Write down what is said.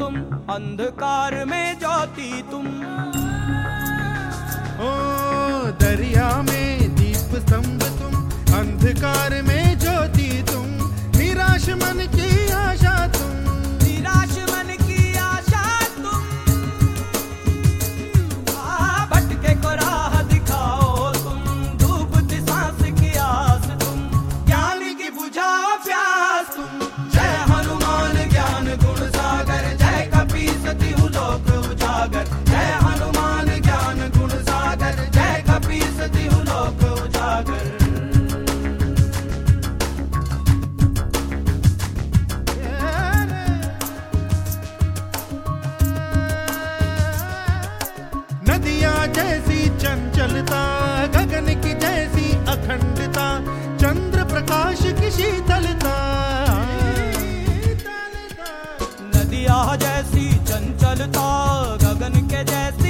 तुम, अंधकार में ज्योति तुम। ओ दरिया में दीप स्तंभ तुम, अंधकार में ज्योति तुम, निराश मन की आशा तुम, निराश मन की आशा तुम। भटके को राह दिखाओ तुम, डूबती सांस की आस तुम, ज्ञान की बुझाओ प्यास तुम। जय हनुमान ज्ञान गुण सागर, जय कपीसति लोक उजागर। जय हनुमान ज्ञान गुण सागर, जय कपीसति लोक उजागर। नदियाँ जैसी चंचलता, गगन की जैसी अखंडता, चंद्र प्रकाश की शीतलता। नदियाँ जैसी चंचलता, गगन के जैसी